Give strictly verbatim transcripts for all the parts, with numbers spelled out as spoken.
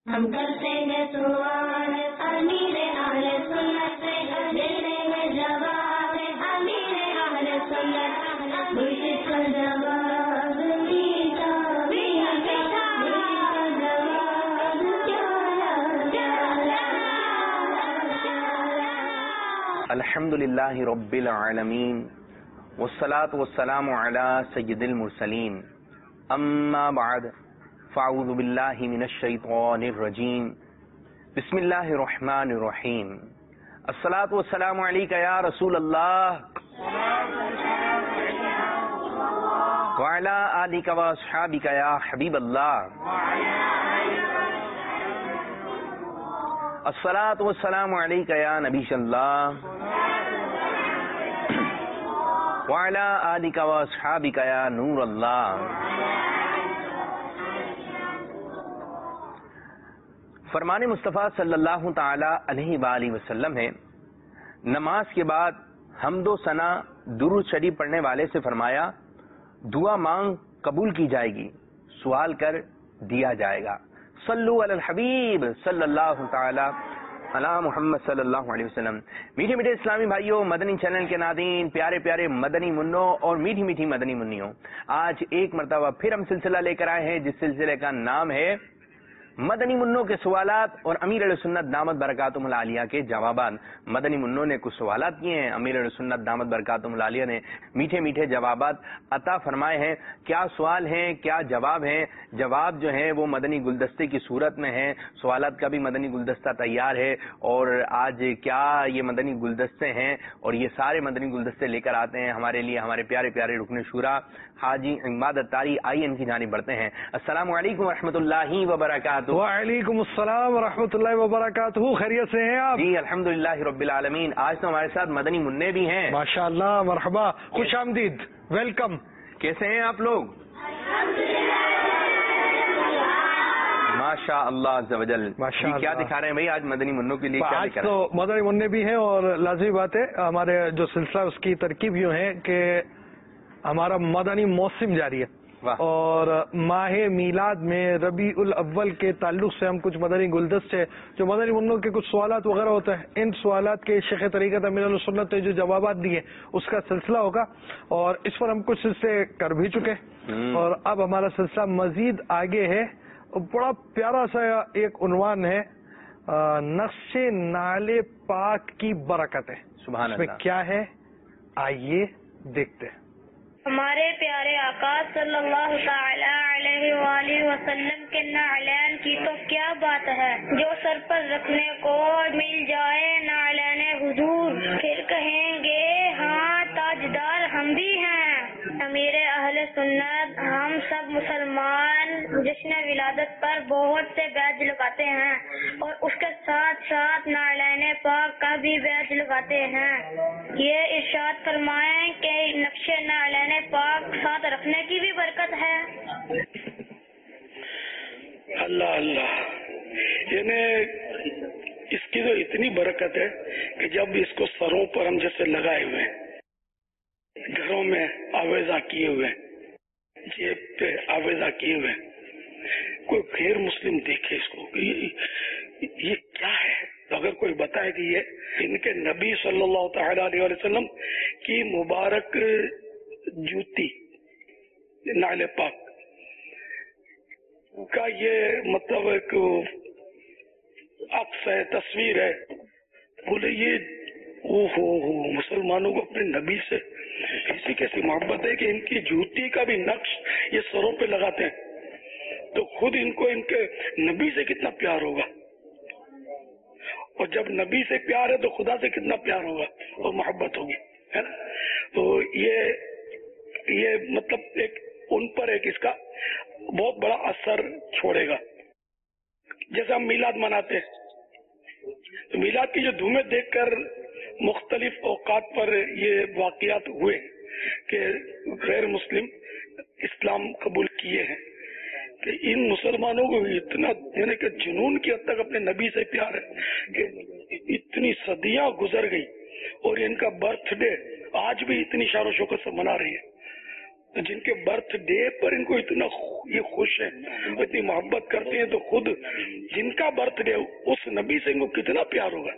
ہم کرتے ہیں سوال امیر اہل سنت سے، دیتے ہیں جواب امیر اہل سنت، مرشد کا جواب میٹھا میٹھا، مرشد کا جواب پیارا پیارا۔ الحمدللہ رب العالمین والصلاة والسلام علی سید المرسلین، اما بعد فاعوذ باللہ من الشیطان الرجیم، بسم اللہ الرحمن الرحیم۔ الصلاة والسلام علیک یا رسول اللہ وعلی آلک واصحابک یا حبیب اللہ، الصلاة والسلام علیک یا نبی اللہ وعلی آلک واصحابک یا نور اللہ۔ فرمان مصطفیٰ صلی اللہ تعالی علیہ وآلہ وسلم ہے، نماز کے بعد حمد و ثنا درود شریف پڑھنے والے سے فرمایا دعا مانگ قبول کی جائے گی، سوال کر دیا جائے گا۔ صلو علی الحبیب صلی اللہ تعالی علی محمد صلی اللہ علیہ وسلم۔ میٹھے میٹھے اسلامی بھائیوں، مدنی چینل کے ناظرین، پیارے پیارے مدنی منوں اور میٹھی میٹھی مدنی منیوں، آج ایک مرتبہ پھر ہم سلسلہ لے کر آئے ہیں جس سلسلے کا نام ہے مدنی منوں کے سوالات اور امیر علیہ سنت دامت برکاتہم العالیہ کے جوابات۔ مدنی منوں نے کچھ سوالات کیے ہیں، امیر علیہ سنت دامت برکاتہم العالیہ نے میٹھے میٹھے جوابات عطا فرمائے ہیں۔ کیا سوال ہیں، کیا جواب ہیں؟ جواب جو ہیں وہ مدنی گلدستے کی صورت میں ہیں، سوالات کا بھی مدنی گلدستہ تیار ہے، اور آج کیا یہ مدنی گلدستے ہیں اور یہ سارے مدنی گلدستے لے کر آتے ہیں ہمارے لیے ہمارے پیارے پیارے رکن شورا حاجی عماد اتاری۔ آئیے ان کی جانب بڑھتے ہیں۔ السلام علیکم ورحمۃ اللہ وبرکاتہ۔ وعلیکم السلام ورحمۃ اللہ وبرکاتہ۔ خیریت سے ہیں آپ؟ جی الحمدللہ رب العالمین۔ آج تو ہمارے ساتھ مدنی منع بھی ہیں۔ ماشاء اللہ، مرحبا، خوش آمدید، ویلکم۔ کیسے ہیں آپ لوگ؟ ماشاء اللہ عز و جل۔ کیا دکھا رہے ہیں بھائی آج مدنی منوں کے لیے؟ آج تو مدنی منع بھی ہیں، اور لازمی بات ہے ہمارے جو سلسلہ اس کی ترکیب یوں ہے کہ ہمارا مدنی موسم جاری ہے، اور ماہ میلاد میں ربیع الاول کے تعلق سے ہم کچھ مدنی گلدستے جو مدنی منوں کے کچھ سوالات وغیرہ ہوتے ہیں، ان سوالات کے شیخ طریقت امیر علیہ سنت نے جو جوابات دیے اس کا سلسلہ ہوگا، اور اس پر ہم کچھ سلسلے کر بھی چکے، اور اب ہمارا سلسلہ مزید آگے ہے۔ بڑا پیارا سا ایک عنوان ہے، نقش نالے پاک کی برکت ہے۔ سبحان اس میں اللہ۔ کیا ہے، آئیے دیکھتے ہیں۔ ہمارے پیارے آقا صلی اللہ تعالی علیہ وآلہ وسلم کے نعلین کی تو کیا بات ہے، جو سر پر رکھنے کو مل جائے نعلین حضور، پھر کہیں گے ہاں تاجدار ہم بھی ہیں۔ امیر اہل سنت ہم سب مسلمان جشن ولادت پر بہت سے بیج لگاتے ہیں، اور اس کے ساتھ ساتھ نعلین پاک کا بھی بیج لگاتے ہیں۔ یہ ارشاد فرمائیں کہ نقش نعلین پاک ساتھ رکھنے کی بھی برکت ہے۔ اللہ اللہ، یعنی اس کی تو اتنی برکت ہے کہ جب اس کو سروں پر ہم جیسے لگائے ہوئے ہیں، گھروں میں آویزاں کیے ہوئے ہیں، جیب پہ آویزاں کیے ہوئے ہیں، کوئی غیر مسلم دیکھے اس کو کہ یہ, یہ کیا ہے، تو اگر کوئی بتائے کہ یہ ان کے نبی صلی اللہ تعالی علیہ وسلم کی مبارک جوتی نعل پاک کا یہ مطلب ایک عکس ہے، تصویر ہے، بولے یہ او ہو ہو مسلمانوں کو اپنے نبی سے ایسی کیسی محبت ہے کہ ان کی جوتی کا بھی نقش یہ سروں پہ لگاتے ہیں، تو خود ان کو ان کے نبی سے کتنا پیار ہوگا، اور جب نبی سے پیار ہے تو خدا سے کتنا پیار ہوگا اور محبت ہوگی، ہے نا؟ تو یہ یہ مطلب ایک ان پر ایک اس کا بہت بڑا اثر چھوڑے گا۔ جیسے ہم میلاد مناتے ہیں تو میلاد کی جو دھومیں دیکھ کر مختلف اوقات پر یہ واقعات ہوئے کہ غیر مسلم اسلام قبول کیے ہیں، کہ ان مسلمانوں کو اتنا یعنی کہ جنون کی حد تک اپنے نبی سے پیار ہے کہ اتنی صدیاں گزر گئی اور ان کا برتھ ڈے آج بھی اتنی شان و شوکت سے منا رہی ہے۔ تو جن کے برتھ ڈے پر ان کو اتنا یہ خوش ہیں، اتنی محبت کرتے ہیں، تو خود جن کا برتھ ڈے اس نبی سے ان کو کتنا پیار ہوگا.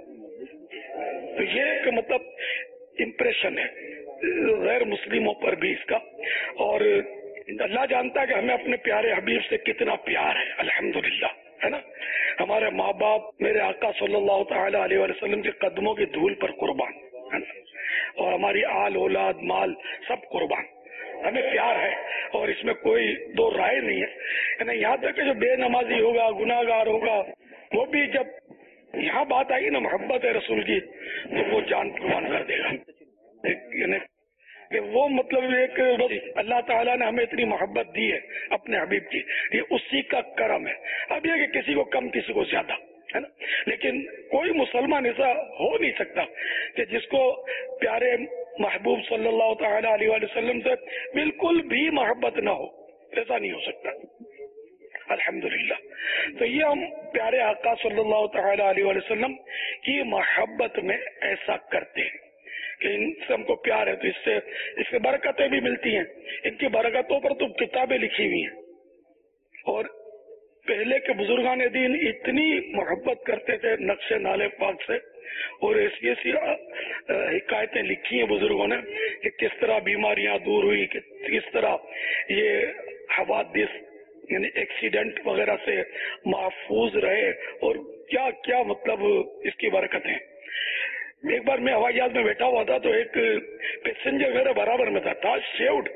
تو یہ ایک مطلب امپریشن ہے غیر مسلموں پر بھی اس کا. اور اللہ جانتا ہے کہ ہمیں اپنے پیارے حبیب سے کتنا پیار ہے، الحمدللہ، ہے نا. ہمارے ماں باپ میرے آقا صلی اللہ تعالی علیہ وسلم کے قدموں کی دھول پر قربان ہے نا، اور ہماری آل اولاد مال سب قربان. ہمیں پیار ہے اور اس میں کوئی دو رائے نہیں ہے. یعنی یہاں تک کہ جو بے نمازی ہوگا، گناہ گار ہوگا، وہ بھی جب یہاں بات آئی نا محبت ہے رسول کی، تو وہ جان قربان کر دے گا. یعنی کہ وہ مطلب ایک اللہ تعالیٰ نے ہمیں اتنی محبت دی ہے اپنے حبیب کی، یہ اسی کا کرم ہے. اب یہ کہ کسی کو کم کسی کو زیادہ ہے نا، لیکن کوئی مسلمان ایسا ہو نہیں سکتا کہ جس کو پیارے محبوب صلی اللہ تعالی علیہ وسلم سے بالکل بھی محبت نہ ہو. ایسا نہیں ہو سکتا، الحمدللہ. تو یہ ہم پیارے آقا صلی اللہ تعالی علیہ وسلم کی محبت میں ایسا کرتے ہیں کہ ان سے ہم کو پیار ہے، تو اس سے اس سے برکتیں بھی ملتی ہیں. ان کی برکتوں پر تو کتابیں لکھی ہوئی ہیں. اور پہلے کے بزرگان دین اتنی محبت کرتے تھے نقش نالے پاک سے، اور ایسی ایسی حکایتیں لکھی ہیں بزرگوں نے کہ کس طرح بیماریاں دور ہوئی، کہ کس طرح یہ حوادث یعنی ایکسیڈنٹ وغیرہ سے محفوظ رہے، اور کیا کیا مطلب اس کی برکتیں. ایک بار میں ہوائی جہاز میں بیٹھا ہوا تھا تو ایک پیسنجر میرے برابر میں تھا تھا شیوڈ.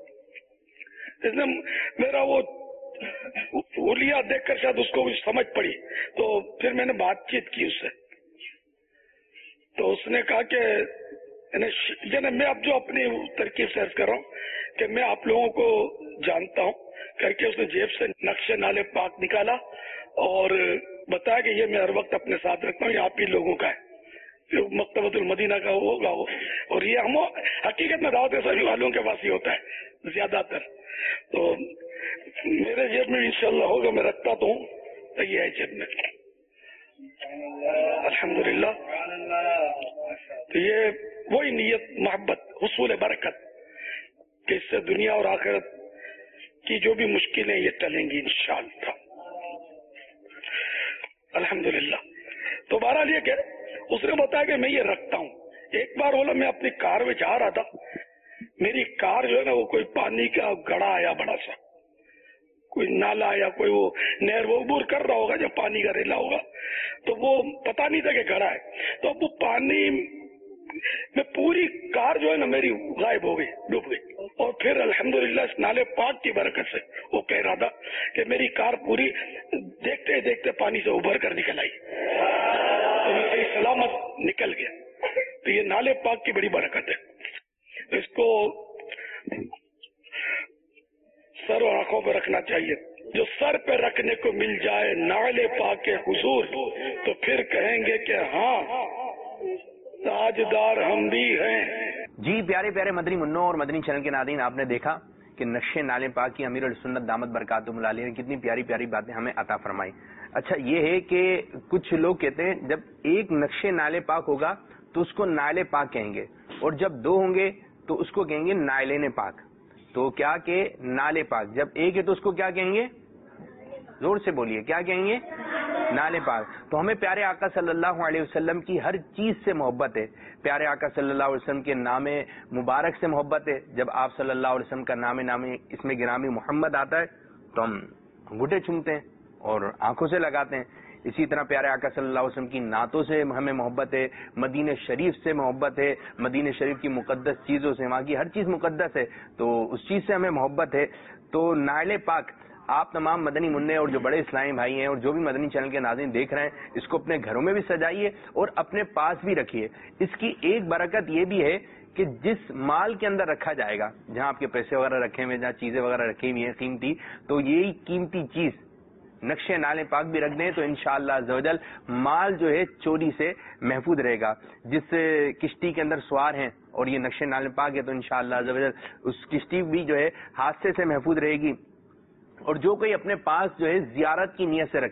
اس نے میرا وہ اولیا دیکھ کر شاید اس کو کچھ سمجھ پڑی، تو پھر میں نے بات چیت کی اس سے. تو اس نے کہا کہ یعنی میں اب جو اپنی ترکیب سے عرض کر رہا ہوں کہ میں آپ لوگوں کو جانتا ہوں کر کے اس نے جیب سے نقش نالے پاک نکالا اور بتایا کہ یہ میں ہر وقت اپنے ساتھ رکھتا ہوں، یہ آپ ہی لوگوں کا ہے، مکتبۃ المدینہ کا ہوگا وہ. اور یہ ہم حقیقت میں دعوت اسلامی والوں کے پاس ہی ہوتا ہے زیادہ تر. تو میرے جیب میں انشاءاللہ ہوگا، میں رکھتا تو ہوں، تو یہ ہے جیب میں الحمدللہ. تو یہ وہی نیت، محبت، حصول برکت کہ اس سے دنیا اور آخرت کی جو بھی مشکلیں یہ ٹلیں گی انشاءاللہ الحمدللہ. تو بہرحال یہ کہ اس نے بتایا کہ میں یہ رکھتا ہوں. ایک بار بولا میں اپنی کار میں جا رہا تھا، میری کار جو ہے نا وہ کوئی پانی کا گڑا آیا بڑا سا، کوئی نالا یا کوئی وہ نہر وہ عبور کر رہا ہوگا جب پانی کا ریلا ہوگا، تو وہ پتا نہیں تھا کہ گڑا ہے. تو اب وہ پانی میں پوری کار جو ہے نا میری غائب ہو گئی، ڈوب گئی. اور پھر الحمدللہ اس نالے پاک کی برکت سے وہ کہہ رہا تھا کہ میری کار پوری دیکھتے دیکھتے پانی سے ابھر کر نکل آئی، تو میں صحیح سلامت نکل گیا. تو یہ نالے پاک کی بڑی برکت ہے. اس کو سر اور آنکھوں پہ رکھنا چاہیے. جو سر پہ رکھنے کو مل جائے نالے پاک کے حضور، تو پھر کہیں گے کہ ہاں تاجدار ہم بھی ہیں. جی پیارے پیارے مدنی منوں اور مدنی چینل کے ناظرین، آپ نے دیکھا کہ نقش نالے پاک کی امیر السنت دامت برکاتہم العالیہ نے کتنی پیاری پیاری باتیں ہمیں عطا فرمائی. اچھا یہ ہے کہ کچھ لوگ کہتے ہیں جب ایک نقش نالے پاک ہوگا تو اس کو نالے پاک کہیں گے، اور جب دو ہوں گے تو اس کو کہیں گے نائلین پاک. تو کیا کہ نالے پاک جب ایک ہے تو اس کو کیا کہیں گے؟ زور سے بولیے، کیا کہیں گے؟ نالے پاک. تو ہمیں پیارے آقا صلی اللہ علیہ وسلم کی ہر چیز سے محبت ہے. پیارے آقا صلی اللہ علیہ وسلم کے نام مبارک سے محبت ہے. جب آپ صلی اللہ علیہ وسلم کا نام نام اس میں گرامی محمد آتا ہے تو ہم انگوٹھے چومتے ہیں اور آنکھوں سے لگاتے ہیں. اسی طرح پیارے آقا صلی اللہ علیہ وسلم کی نعتوں سے ہمیں محبت ہے، مدینہ شریف سے محبت ہے، مدینہ شریف کی مقدس چیزوں سے، وہاں کی ہر چیز مقدس ہے تو اس چیز سے ہمیں محبت ہے. تو نائل پاک آپ تمام مدنی منع اور جو بڑے اسلامی بھائی ہیں اور جو بھی مدنی چینل کے ناظرین دیکھ رہے ہیں، اس کو اپنے گھروں میں بھی سجائیے اور اپنے پاس بھی رکھیے. اس کی ایک برکت یہ بھی ہے کہ جس مال کے اندر رکھا جائے گا، جہاں آپ کے پیسے وغیرہ رکھے ہوئے، جہاں چیزیں وغیرہ رکھی ہوئی ہیں قیمتی، تو یہی قیمتی چیز نقش نالے پاک بھی رکھ دیں تو انشاءاللہ عز و جل مال جو ہے چوری سے محفوظ رہے گا. جس کشتی کے اندر سوار ہیں اور یہ نقش نالے پاک ہے تو انشاءاللہ عز و جل اس کشتی بھی جو ہے حادثے سے محفوظ رہے گی. اور جو کوئی اپنے پاس جو ہے زیارت کی نیت سے رکھے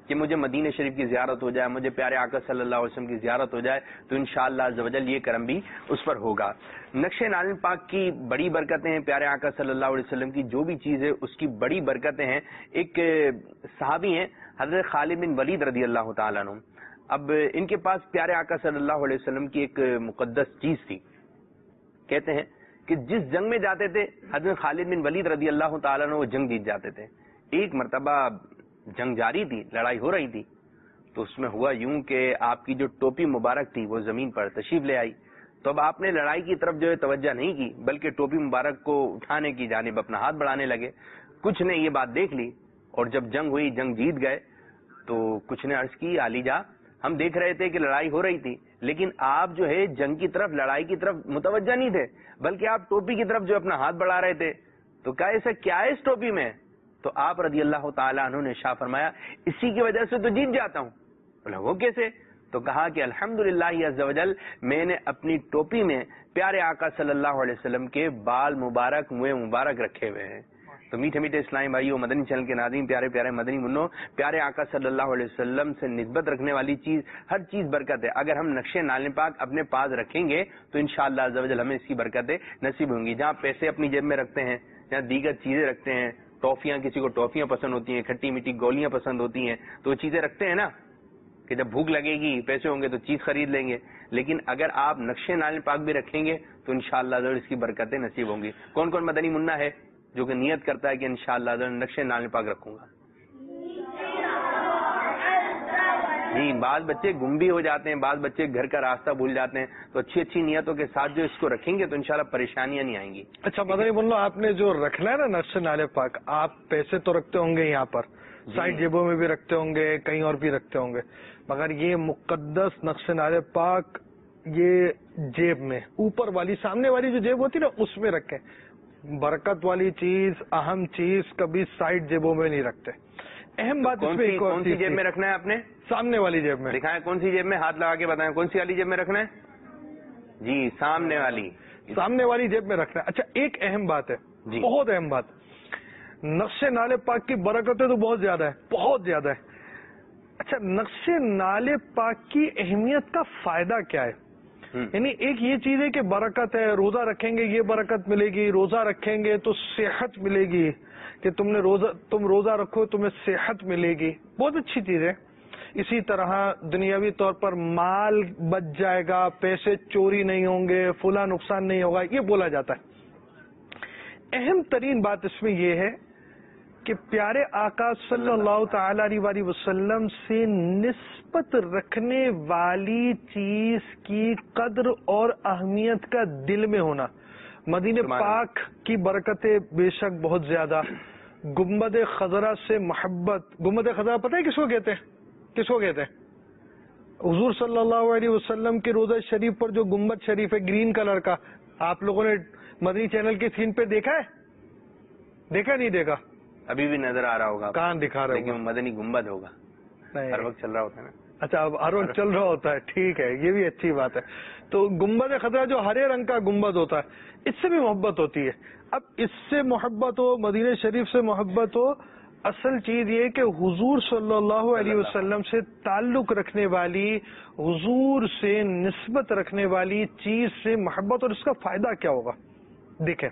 کہ مجھے مدینہ شریف کی زیارت ہو جائے, مجھے پیارے آقا صلی اللہ علیہ وسلم کی زیارت ہو جائے, تو انشاءاللہ عز و جل یہ کرم بھی اس پر ہوگا. نقش نعلین پاک کی بڑی برکتیں ہیں, پیارے آقا صلی اللہ علیہ وسلم کی جو بھی چیز ہے اس کی بڑی برکتیں ہیں. ایک صحابی ہیں حضرت خالد بن ولید رضی اللہ تعالیٰ عنہ. اب ان کے پاس پیارے آقا صلی اللہ علیہ وسلم کی ایک مقدس چیز تھی. کہتے ہیں کہ جس جنگ میں جاتے تھے حضرت خالد بن ولید رضی اللہ تعالیٰ عنہ وہ جنگ جیت جاتے تھے. ایک مرتبہ جنگ جاری تھی, لڑائی ہو رہی تھی, تو اس میں ہوا یوں کہ آپ کی جو ٹوپی مبارک تھی وہ زمین پر تشریف لے آئی. تو اب آپ نے لڑائی کی طرف جو ہے توجہ نہیں کی, بلکہ ٹوپی مبارک کو اٹھانے کی جانب اپنا ہاتھ بڑھانے لگے. کچھ نے یہ بات دیکھ لی, اور جب جنگ ہوئی, جنگ جیت گئے, تو کچھ نے عرض کی علی جا ہم دیکھ رہے تھے کہ لڑائی ہو رہی تھی, لیکن آپ جو ہے جنگ کی طرف, لڑائی کی طرف متوجہ نہیں تھے, بلکہ آپ ٹوپی کی طرف جو اپنا ہاتھ بڑھا رہے تھے. تو کہا ایسا کیا ہے اس ٹوپی میں؟ تو آپ رضی اللہ تعالیٰ عنہ نے شاہ فرمایا اسی کی وجہ سے تو جیت جاتا ہوں. بولا وہ کیسے؟ تو کہا کہ الحمدللہ عز و جل میں نے اپنی ٹوپی میں پیارے آقا صلی اللہ علیہ وسلم کے بال مبارک, منہ مبارک رکھے ہوئے ہیں. تو میٹھے میٹھے اسلامی بھائیو, مدنی چینل کے ناظرین, پیارے پیارے مدنی منو, پیارے آقا صلی اللہ علیہ وسلم سے نسبت رکھنے والی چیز, ہر چیز برکت ہے. اگر ہم نقش نعلین پاک اپنے پاس رکھیں گے تو انشاءاللہ عز و جل ہمیں اس کی برکتیں نصیب ہوں گی. جہاں پیسے اپنی جیب میں رکھتے ہیں, جہاں دیگر چیزیں رکھتے ہیں, ٹافیاں, کسی کو ٹافیاں پسند ہوتی ہیں, کھٹی میٹھی گولیاں پسند ہوتی ہیں, تو وہ چیزیں رکھتے ہیں نا کہ جب بھوک لگے گی, پیسے ہوں گے تو چیز خرید لیں گے. لیکن اگر آپ نقش نعلین پاک بھی رکھیں گے تو انشاءاللہ عز و جل اس کی برکتیں نصیب ہوں گی. کون کون مدنی منا ہے جو کہ نیت کرتا ہے کہ انشاءاللہ عز و جل نقش نعلین پاک رکھوں گا؟ جی, بعض بچے گم بھی ہو جاتے ہیں, بعض بچے گھر کا راستہ بھول جاتے ہیں, تو اچھی اچھی نیتوں کے ساتھ جو اس کو رکھیں گے تو انشاءاللہ پریشانیاں نہیں آئیں گی. اچھا مدنی منو, آپ نے جو رکھنا ہے نا نقش نعلین پاک, آپ پیسے تو رکھتے ہوں گے یہاں پر, سائڈ جیبوں میں بھی رکھتے ہوں گے, کہیں اور بھی رکھتے ہوں گے, مگر یہ مقدس نقش نعلین پاک یہ جیب میں, اوپر والی سامنے والی جو جیب ہوتی ہے نا اس میں رکھیں. برکت والی چیز, اہم چیز کبھی سائڈ جیبوں میں نہیں رکھتے. اہم بات اس میں کون سی جیب میں رکھنا ہے آپ نے؟ سامنے والی جیب میں. دکھائیں کون سی جیب میں, ہاتھ لگا کے بتائیں کون سی والی جیب میں رکھنا ہے. جی, سامنے والی, سامنے والی جیب میں رکھنا ہے. اچھا ایک اہم بات ہے, بہت اہم بات, نقش نعلین پاک کی برکتیں تو بہت زیادہ ہے, بہت زیادہ ہے. اچھا نقش نعلین پاک کی اہمیت کا فائدہ کیا ہے؟ یعنی ایک یہ چیز ہے کہ برکت ہے, روزہ رکھیں گے یہ برکت ملے گی, روزہ رکھیں گے تو صحت ملے گی, کہ تم نے روزہ تم روزہ رکھو تمہیں صحت ملے گی, بہت اچھی چیز ہے. اسی طرح دنیاوی طور پر مال بچ جائے گا, پیسے چوری نہیں ہوں گے, فلاں نقصان نہیں ہوگا, یہ بولا جاتا ہے. اہم ترین بات اس میں یہ ہے کہ پیارے آقا صلی اللہ تعالی علیہ وسلم سے نسبت رکھنے والی چیز کی قدر اور اہمیت کا دل میں ہونا. مدینہ پاک کی برکتیں بے شک بہت زیادہ. گنبد خضرا سے محبت, گنبد خضرا پتہ ہے کس کو کہتے ہیں؟ کس کو کہتے ہیں؟ حضور صلی اللہ علیہ وسلم کے روضہ شریف پر جو گنبد شریف ہے گرین کلر کا, آپ لوگوں نے مدنی چینل کے سین پہ دیکھا ہے؟ دیکھا نہیں دیکھا؟ ابھی بھی نظر آ رہا ہوگا, کہاں دکھا رہے لیکن مدنی گنبد ہوگا, ہر وقت چل رہا ہوتا ہے نا. اچھا اب ہر وقت چل رہا ہوتا ہے, ٹھیک ہے, یہ بھی اچھی بات ہے. تو گنبد خضرا جو ہرے رنگ کا گنبد ہوتا ہے, اس سے بھی محبت ہوتی ہے. اب اس سے محبت ہو, مدینہ شریف سے محبت ہو, اصل چیز یہ کہ حضور صلی اللہ علیہ وسلم سے تعلق رکھنے والی, حضور سے نسبت رکھنے والی چیز سے محبت. اور اس کا فائدہ کیا ہوگا دیکھیں,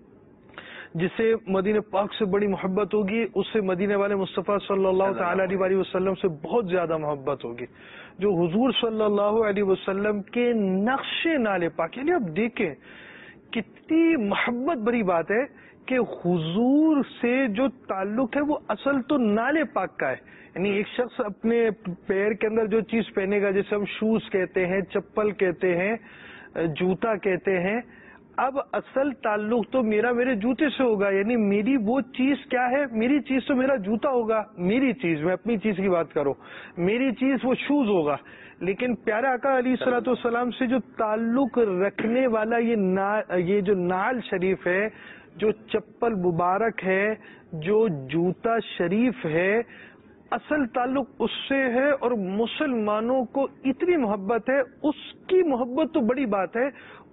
جسے مدینہ پاک سے بڑی محبت ہوگی اس سے مدینے والے مصطفیٰ صلی اللہ تعالی علیہ وسلم سے بہت زیادہ محبت ہوگی. جو حضور صلی اللہ علیہ وسلم کے نقش نعلین پاک, یعنی آپ دیکھیں کتنی محبت بڑی بات ہے کہ حضور سے جو تعلق ہے وہ اصل تو نعلین پاک کا ہے. یعنی ایک شخص اپنے پیر کے اندر جو چیز پہنے گا, جیسے ہم شوز کہتے ہیں, چپل کہتے ہیں, جوتا کہتے ہیں, اب اصل تعلق تو میرا میرے جوتے سے ہوگا. یعنی میری وہ چیز کیا ہے, میری چیز تو میرا جوتا ہوگا, میری چیز, میں اپنی چیز کی بات کروں, میری چیز وہ شوز ہوگا. لیکن پیارے آقا علیہ الصلوۃ والسلام سے جو تعلق رکھنے والا یہ نا, یہ جو نعل شریف ہے, جو چپل مبارک ہے, جو جوتا شریف ہے, اصل تعلق اس سے ہے. اور مسلمانوں کو اتنی محبت ہے, اس کی محبت تو بڑی بات ہے,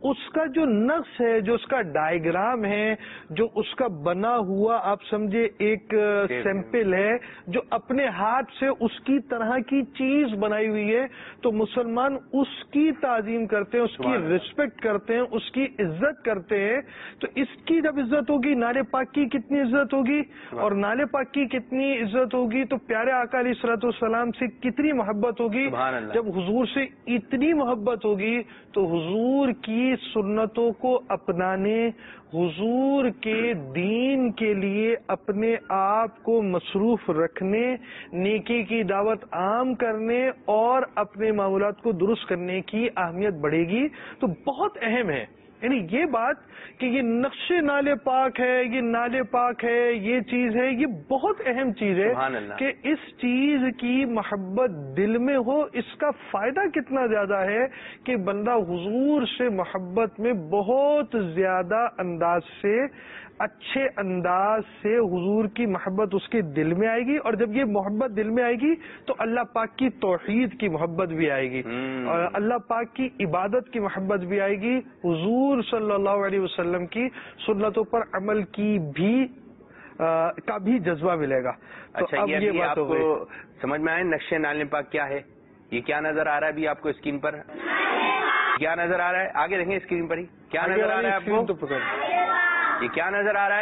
اس کا جو نقش ہے, جو اس کا ڈائیگرام ہے, جو اس کا بنا ہوا آپ سمجھے ایک سیمپل ہے, جو اپنے ہاتھ سے اس کی طرح کی چیز بنائی ہوئی ہے, تو مسلمان اس کی تعظیم کرتے ہیں, اس کی رسپیکٹ کرتے ہیں, اس کی عزت کرتے ہیں. تو اس کی جب عزت ہوگی, نالے پاک کی کتنی عزت ہوگی, اور نالے پاک کی کتنی عزت ہوگی تو پیارے آقا علیہ الصلوۃ والسلام سے کتنی محبت ہوگی. جب حضور سے اتنی محبت ہوگی تو حضور کی سنتوں کو اپنانے, حضور کے دین کے لیے اپنے آپ کو مصروف رکھنے, نیکی کی دعوت عام کرنے اور اپنے معاملات کو درست کرنے کی اہمیت بڑھے گی. تو بہت اہم ہے, یعنی یہ بات کہ یہ نقش نالے پاک ہے, یہ نالے پاک ہے, یہ چیز ہے, یہ بہت اہم چیز ہے کہ اس چیز کی محبت دل میں ہو. اس کا فائدہ کتنا زیادہ ہے کہ بندہ حضور سے محبت میں بہت زیادہ انداز سے, اچھے انداز سے حضور کی محبت اس کے دل میں آئے گی, اور جب یہ محبت دل میں آئے گی تو اللہ پاک کی توحید کی محبت بھی آئے گی, اور اللہ پاک کی عبادت کی محبت بھی آئے گی, حضور صلی اللہ علیہ وسلم کی سنتوں پر عمل کی بھی آ, کا بھی جذبہ ملے گا. تو اچھا, اب یہ, یہ یہ بات آپ کو سمجھ میں آئے نقش نالے پاک کیا ہے؟ یہ کیا نظر آ رہا ہے ابھی آپ کو اسکرین پر؟ کیا نظر آ رہا ہے؟ آگے دیکھیں اسکرین پر ہی کیا نظر آ رہا ہے آپ کو؟ یہ کیا نظر آ رہا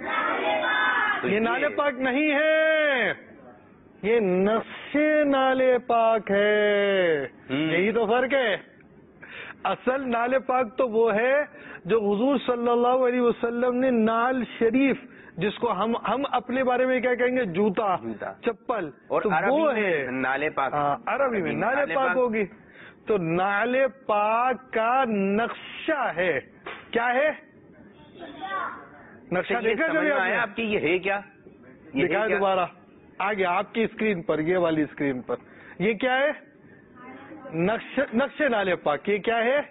ہے؟ یہ نالے پاک نہیں ہے, یہ نقش نالے پاک ہے. یہی تو فرق ہے. اصل نالے پاک تو وہ ہے جو حضور صلی اللہ علیہ وسلم نے نال شریف, جس کو ہم ہم اپنے بارے میں کیا کہیں گے, جوتا, چپل, اور تو وہ ہے نالے پاک. عربی میں نالے پاک ہوگی. تو نالے پاک کا نقشہ ہے, کیا ہے نقشہ؟ دیکھا جب آپ کی یہ ہے کیا, دکھا دوبارہ آگے آپ کی اسکرین پر, یہ والی اسکرین پر, یہ کیا ہے؟ نقش نقش نالے پاک. یہ کیا ہے؟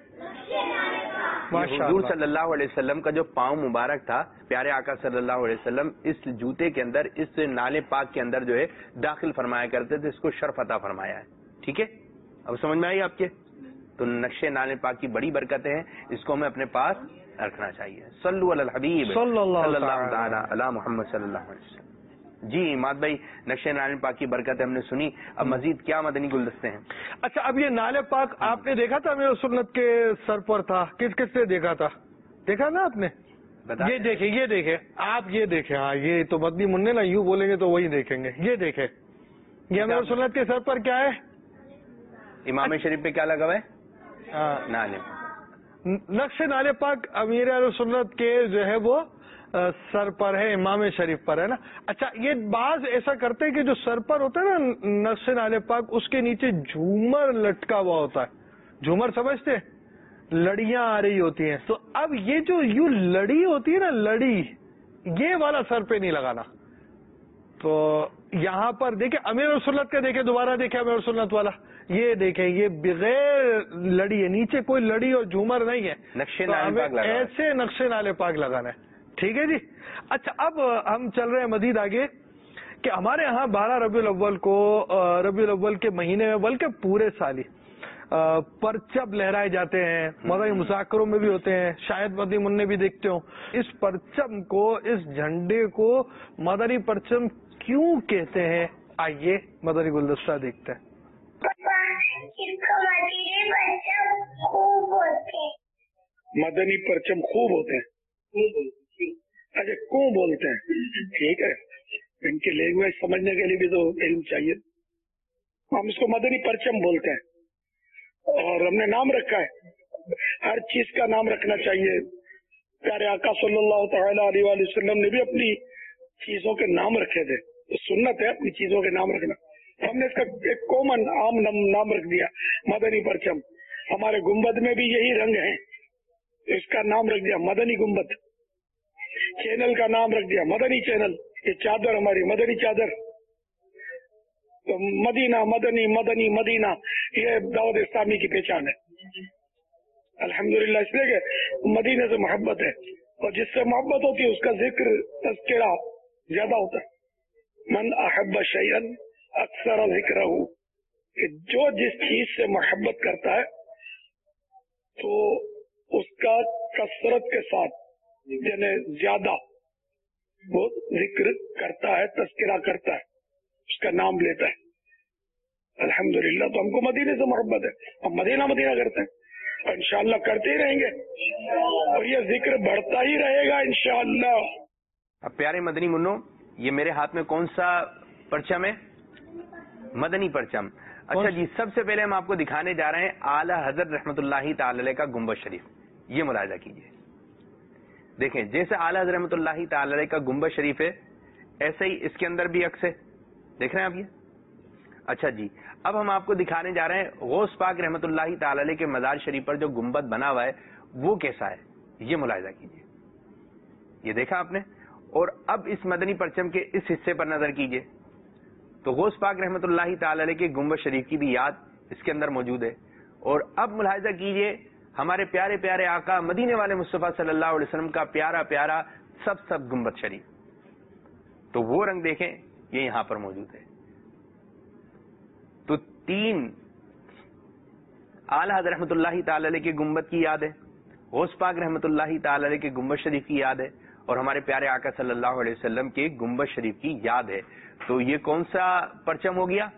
حضور صلی اللہ علیہ وسلم کا جو پاؤں مبارک تھا, پیارے آقا صلی اللہ علیہ وسلم اس جوتے کے اندر, اس نالے پاک کے اندر جو ہے داخل فرمایا کرتے تھے, اس کو شرف عطا فرمایا ہے. ٹھیک ہے, اب سمجھ میں آئی آپ کے؟ تو نقش نالے پاک کی بڑی برکتیں ہیں, اس کو ہمیں اپنے پاس رکھنا چاہیے. صلو علی الحبیب صلی اللہ تعالی علی محمد صلی اللہ علیہ وسلم. جی ماد بھائی, نقش نالے پاک کی برکتیں ہم نے سنی, اب مزید کیا مدنی گلدستے ہیں؟ اچھا, اب یہ نالے پاک آپ نے دیکھا تھا, میرے سنت کے سر پر تھا, کس کس نے دیکھا تھا؟ دیکھا نا آپ نے؟ یہ دیکھیں, یہ دیکھیں آپ, یہ دیکھیں. ہاں, یہ تو مدنی منع نا, یوں بولیں گے تو وہی دیکھیں گے. یہ دیکھیں, یہ میرے سنت کے سر پر کیا ہے؟ امام شریف پہ کیا لگا ہوا ہے؟ نالے نقش نالے پاک امیر اہل سنت کے جو ہے وہ سر پر ہے, امام شریف پر ہے نا. اچھا, یہ بعض ایسا کرتے ہیں کہ جو سر پر ہوتا ہے نا نقش نالے پاک, اس کے نیچے جھومر لٹکا ہوا ہوتا ہے. جھومر سمجھتے, لڑیاں آ رہی ہوتی ہیں. تو اب یہ جو یوں لڑی ہوتی ہے نا, لڑی, یہ والا سر پہ نہیں لگانا. تو یہاں پر دیکھیں امیر سنت کا, دیکھیں دوبارہ دیکھیں امیر سنت والا, یہ دیکھیں یہ بغیر لڑی ہے, نیچے کوئی لڑی اور جھومر نہیں ہے. نقش نالے پاک ایسے نقش نالے پاک لگانا ہے. ٹھیک ہے جی. اچھا, اب ہم چل رہے ہیں مزید آگے کہ ہمارے ہاں بارہ ربیع الاول کو, ربیع الاول کے مہینے میں بلکہ پورے سال ہی پرچم لہرائے جاتے ہیں, مدنی مذاکروں میں بھی ہوتے ہیں, شاید مدنی منع بھی دیکھتے ہوں. اس پرچم کو, اس جھنڈے کو مدنی پرچم کیوں کہتے ہیں؟ آئیے مدنی گلدستہ دیکھتے ہیں. مدنی پرچم خوب ہوتے ہیں. اچھا, کیوں بولتے ہیں؟ ٹھیک ہے, ان کی لینگویج سمجھنے کے لیے بھی تو علم چاہیے. ہم اس کو مدنی پرچم بولتے ہیں, اور ہم نے نام رکھا ہے, ہر چیز کا نام رکھنا چاہیے. پیارے آقا صلی اللہ تعالی علیہ وآلہ وسلم نے بھی اپنی چیزوں کے نام رکھے تھے. سنت ہے اپنی چیزوں کے نام رکھنا. ہم نے اس کا ایک کامن عام نام رکھ دیا, مدنی پرچم. ہمارے گنبد میں بھی یہی رنگ ہیں, اس کا نام رکھ دیا مدنی گنبد. چینل کا نام رکھ دیا مدنی چینل. یہ چادر ہماری مدنی چادر. تو مدینہ, مدنی, مدنی, مدینہ, یہ دعوت اسلامی کی پہچان ہے الحمدللہ. اس لیے کہ مدینہ سے محبت ہے, اور جس سے محبت ہوتی ہے اس کا ذکر تذکرہ زیادہ ہوتا ہے. من احب شیئا اکثر ذکرہ, کہ جو جس چیز سے محبت کرتا ہے تو اس کا کثرت کے ساتھ یعنی زیادہ وہ ذکر کرتا ہے، تذکرہ کرتا ہے، اس کا نام لیتا ہے. الحمدللہ. تو ہم کو مدینے سے محبت ہے، ہم مدینہ مدینہ کرتے ہیں اور انشاءاللہ کرتے ہی رہیں گے اور یہ ذکر بڑھتا ہی رہے گا انشاءاللہ. اب پیارے مدنی منو، یہ میرے ہاتھ میں کون سا پرچم ہے؟ مدنی پرچم. اچھا جی، سب سے پہلے ہم آپ کو دکھانے جا رہے ہیں اعلی حضرت رحمۃ اللہ تعالی علیہ کا گنبد شریف. یہ ملاحظہ کیجئے، دیکھیں جیسے اعلی حضرت رحمۃ اللہ تعالی علیہ کا گنبد شریف ہے، ایسے ہی اس کے اندر بھی عکس ہے. دیکھ رہے ہیں آپ یہ؟ اچھا جی، اب ہم آپ کو دکھانے جا رہے ہیں غوث پاک رحمۃ اللہ تعالی علیہ کے مزار شریف پر جو گنبد بنا ہوا ہے وہ کیسا ہے. یہ ملاحظہ کیجئے، یہ دیکھا آپ نے. اور اب اس مدنی پرچم کے اس حصے پر نظر کیجئے تو غوث پاک رحمۃ اللہ تعالی علیہ کے گنبد شریف کی بھی یاد اس کے اندر موجود ہے. اور اب ملاحظہ کیجئے ہمارے پیارے پیارے آقا مدینے والے مصطفیٰ صلی اللہ علیہ وسلم کا پیارا پیارا سب سب گنبد شریف. تو وہ رنگ دیکھیں، یہ یہاں پر موجود ہے. تو تین اعلی حضرت رحمۃ اللہ تعالی علیہ کے گنبد کی یاد ہے، غوث پاک رحمۃ اللہ تعالی علیہ کے گنبد شریف کی یاد ہے، اور ہمارے پیارے آقا صلی اللہ علیہ وسلم کے گنبد شریف کی یاد ہے. تو یہ کون سا پرچم ہو گیا؟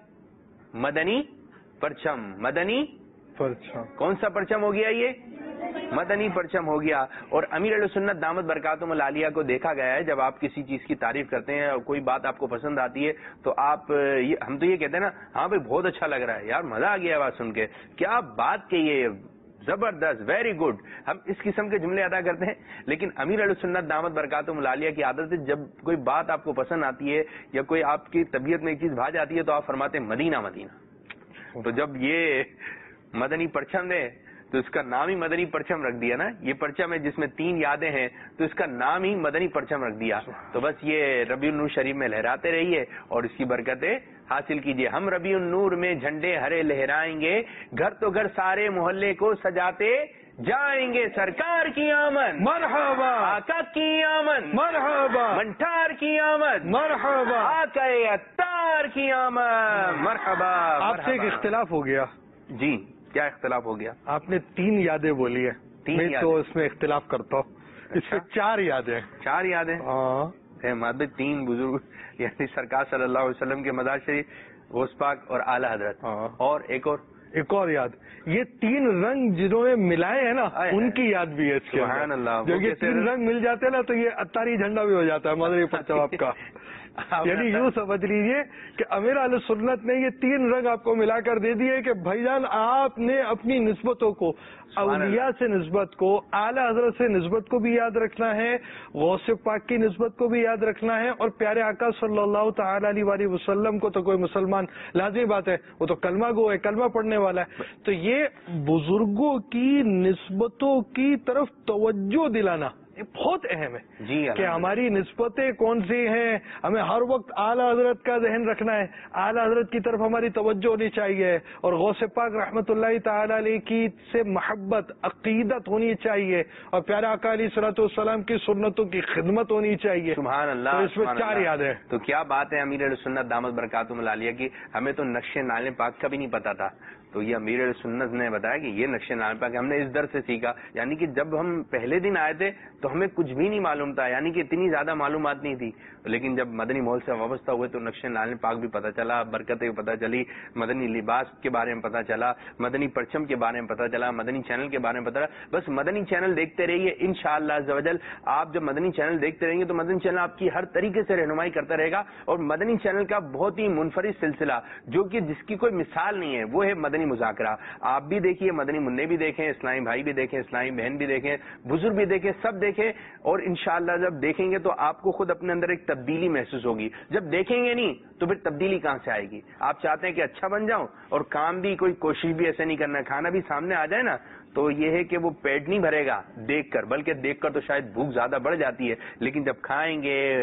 مدنی پرچم. مدنی پرچم. کون سا پرچم ہو گیا؟ یہ مدنی پرچم ہو گیا. اور امیر علیہ سنت دامت برکاتہم العالیہ کو دیکھا گیا ہے جب آپ کسی چیز کی تعریف کرتے ہیں اور کوئی بات آپ کو پسند آتی ہے تو آپ ہم تو یہ کہتے ہیں نا، ہاں بھائی بہت اچھا لگ رہا ہے یار، مزہ آ گیا بات سن کے، کیا بات کہی ہے، زبردست، ویری گڈ. ہم اس قسم کے جملے ادا کرتے ہیں. لیکن امیر علیہ سنت دامت برکاتہم العالیہ کی عادت ہے جب کوئی بات آپ کو پسند آتی ہے یا کوئی آپ کی طبیعت میں ایک چیز بھا جاتی ہے تو آپ فرماتے ہیں مدینہ مدینہ. تو جب یہ مدنی پرچم ہے تو اس کا نام ہی مدنی پرچم رکھ دیا نا. یہ پرچم ہے جس میں تین یادیں ہیں تو اس کا نام ہی مدنی پرچم رکھ دیا. تو بس یہ ربیع النور شریف میں لہراتے رہیے اور اس کی برکتیں حاصل کیجیے. ہم ربیع النور میں جھنڈے ہرے لہرائیں گے، گھر تو گھر سارے محلے کو سجاتے جائیں گے. سرکار کی آمد مرحبا، آقا کی آمد مرحبا، منٹار کی آمد مرحبا، آقا عطار کی آمد مرحبا. آپ سے ایک اختلاف ہو گیا. جی، کیا اختلاف ہو گیا؟ آپ نے تین یادیں بولی ہیں، میں تو اس میں اختلاف کرتا ہوں. اس میں چار یادیں. چار یادیں؟ ہاں. مادہ تین بزرگ یعنی سرکار صلی اللہ علیہ وسلم کے مزار شریف، غوث پاک اور اعلی حضرت، اور ایک اور ایک اور یاد. یہ تین رنگ جنہوں نے ملائے ہیں نا ان کی یاد بھی ہے اس کے. سبحان اللہ. جب یہ تین رنگ مل جاتے ہیں نا تو یہ اتاری جھنڈا بھی ہو جاتا ہے مدنی پرچم آپ کا. یعنی یوں سمجھ لیجیے کہ امیر علیہ سنت نے یہ تین رنگ آپ کو ملا کر دے دیے کہ بھائی جان آپ نے اپنی نسبتوں کو، اولیاء سے نسبت کو، اعلی حضرت سے نسبت کو بھی یاد رکھنا ہے، غوث پاک کی نسبت کو بھی یاد رکھنا ہے، اور پیارے آقا صلی اللہ تعالی علیہ وآلہ وسلم کو تو کوئی مسلمان لازمی بات ہے، وہ تو کلمہ گو ہے، کلمہ پڑھنے والا ہے. تو یہ بزرگوں کی نسبتوں کی طرف توجہ دلانا یہ بہت اہم ہے جی کہ ہماری نسبتیں کون سی ہیں. ہمیں ہر وقت اعلیٰ حضرت کا ذہن رکھنا ہے، اعلیٰ حضرت کی طرف ہماری توجہ ہونی چاہیے، اور غوث پاک رحمۃ اللہ تعالی علیہ کی سے محبت، عقیدت ہونی چاہیے، اور پیارے آقا علیہ الصلوۃ والسلام کی سنتوں کی خدمت ہونی چاہیے. سبحان اللہ. تو اس میں چار یاد ہے. تو کیا بات ہے امیر علیہ سنت دامت برکاتہم العالیہ کی. ہمیں تو نقش نعل پاک کا بھی نہیں پتا تھا، تو یہ امیر علیہ سنت نے بتایا کہ یہ نقش نعل پاک ہم نے اس در سے سیکھا. یعنی کہ جب ہم پہلے دن آئے تھے تو ہمیں کچھ بھی نہیں معلوم تھا، یعنی کہ اتنی زیادہ معلومات نہیں تھی. لیکن جب مدنی ماحول سے وابستہ ہوئے تو نقش نعل پاک بھی پتہ چلا، برکتیں پتہ چلی، مدنی لباس کے بارے میں پتہ چلا، مدنی پرچم کے بارے میں پتہ چلا، مدنی چینل کے بارے میں پتہ چلا. بس مدنی چینل دیکھتے رہیے انشاءاللہ عز و جل. آپ جب مدنی چینل دیکھتے رہیں گے تو مدنی چینل آپ کی ہر طریقے سے رہنمائی کرتا رہے گا. اور مدنی چینل کا بہت ہی منفرد سلسلہ جو کہ جس کی کوئی مثال نہیں ہے وہ ہے مدنی مذاکرہ. آپ بھی دیکھیے، مدنی منع بھی دیکھیں، اسلامی بھائی بھی دیکھیں، اسلامی بہن بھی دیکھیں، بزرگ بھی دیکھیں، سب دیکھیں. اور انشاءاللہ جب دیکھیں گے تو آپ کو خود اپنے اندر ایک تبدیلی محسوس ہوگی. جب دیکھیں گے نہیں تو پھر تبدیلی کہاں سے آئے گی؟ آپ چاہتے ہیں کہ اچھا بن جاؤں اور کام بھی کوئی کوشش بھی ایسے نہیں کرنا ہے، کھانا بھی سامنے آ جائے نا تو یہ ہے کہ وہ پیٹ نہیں بھرے گا دیکھ کر، بلکہ دیکھ کر تو شاید بھوک زیادہ بڑھ جاتی ہے، لیکن جب کھائیں گے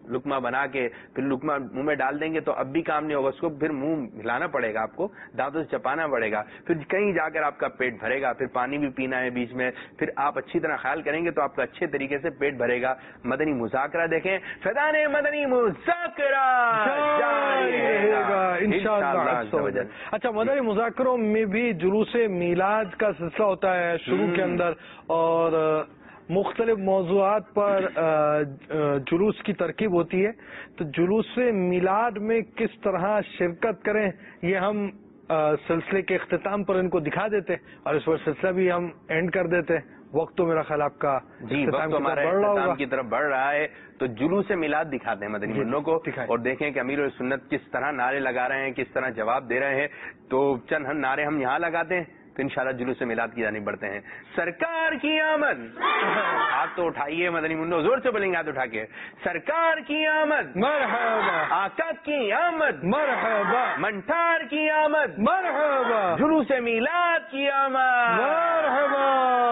لقمہ بنا کے پھر لقمہ منہ میں ڈال دیں گے تو اب بھی کام نہیں ہوگا, اس کو پھر منہ ہلانا پڑے گا, آپ کو دانتوں سے چپانا پڑے گا, پھر کہیں جا کر آپ کا پیٹ بھرے گا, پھر پانی بھی پینا ہے بیچ میں, پھر آپ اچھی طرح خیال کریں گے تو آپ کا اچھے طریقے سے پیٹ بھرے گا. مدنی مذاکرہ دیکھیں, فیضان مدنی مذاکرہ جاری رہے گا انشاءاللہ. اچھا, مدنی مذاکروں میں بھی جلوس میلاد کا سلسلہ ہوتا ہے شروع کے اندر, اور مختلف موضوعات پر جلوس کی ترکیب ہوتی ہے, تو جلوس میلاد میں کس طرح شرکت کریں یہ ہم سلسلے کے اختتام پر ان کو دکھا دیتے, اور اس پر سلسلہ بھی ہم اینڈ کر دیتے. وقت تو میرا خیال آپ کا جی وقت ہمارے اختتام کی طرف بڑھ رہا ہے, تو جلوس میلاد دکھاتے ہیں مدنی منوں کو, اور دیکھیں کہ امیر السنت کس طرح نعرے لگا رہے ہیں, کس طرح جواب دے رہے ہیں. تو چند نعرے ہم یہاں لگاتے ہیں, تو انشاءاللہ جلوس میلاد کی جانب بڑھتے ہیں. سرکار کی آمد, ہاتھ تو اٹھائیے مدنی منو, زور سے بولیں گے ہاتھ اٹھا کے. سرکار کی آمد مرحبا, آقا کی آمد مرحبا, منٹار کی آمد مرحبا, جلوس میلاد کی آمد مرحبا.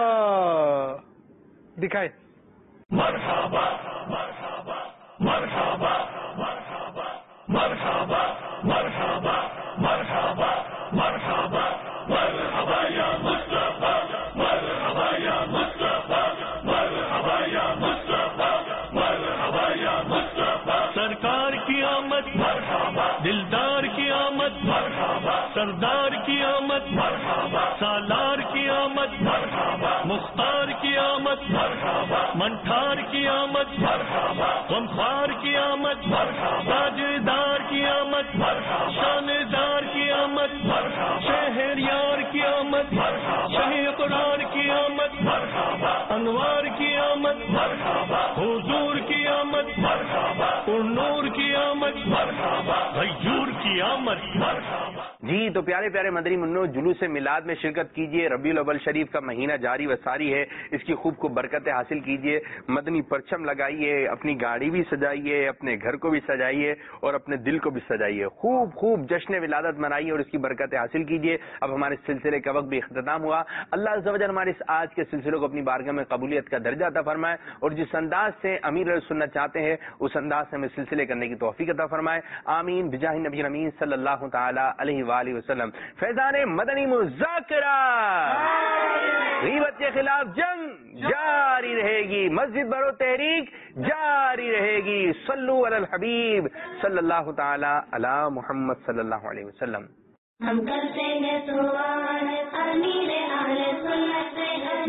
دکھائے مرحبا مرحبا مرحبا مرحبا مرحبا مرحبا مرحبا مرحبا مرحبا یا مصطفیٰ, مرحبا یا مصطفیٰ, مرحبا یا مصطفیٰ, مرحبا یا مصطفیٰ. سرکار کی آمد مرحبا, دلدار کی آمد مرحبا, سردار کی آمد مرحبا, سالار کی آمد مرحبا, مختار کی آمد مرحبا, منٹھار کی آمد مرحبا, غمخوار کی آمد مرحبا, تاجدار کی آمد مرحبا, شاندار کی آمد مرحبا, شہریار کی آمد مرحبا, شاہ قرار کی آمد مرحبا, انوار کی آمد مرحبا, حضور کی آمد مرحبا, نور کی آمد مرحبا, غیور کی آمد مرحبا. جی تو پیارے پیارے مدنی منو, جلوس میلاد میں شرکت کیجئے. ربیع الاول شریف کا مہینہ جاری و ساری ہے, اس کی خوب خوب برکتیں حاصل کیجئے. مدنی پرچم لگائیے, اپنی گاڑی بھی سجائیے, اپنے گھر کو بھی سجائیے, اور اپنے دل کو بھی سجائیے. خوب خوب جشن ولادت منائیے اور اس کی برکتیں حاصل کیجئے. اب ہمارے سلسلے کا وقت بھی اختتام ہوا. اللہ عز و جل ہمارے اس آج کے سلسلے کو اپنی بارگاہ میں قبولیت کا درجہ عطا فرمائے, اور جس انداز سے امیر السنت چاہتے ہیں اس انداز سے ہمیں سلسلے کرنے کی توفیق عطا فرمائے. آمین بجاہ نبی امین صلی اللہ تعالی علیہ وآلہ وسلم. فیضان مدنی مذاکرہ, غیبت کے خلاف جنگ جاری رہے گی, مسجد برو تحریک جاری رہے گی. صلو علی الحبیب صلی اللہ تعالی علی محمد صلی اللہ علیہ وسلم. ہم کرتے ہیں سوال امیر اہل سنت سے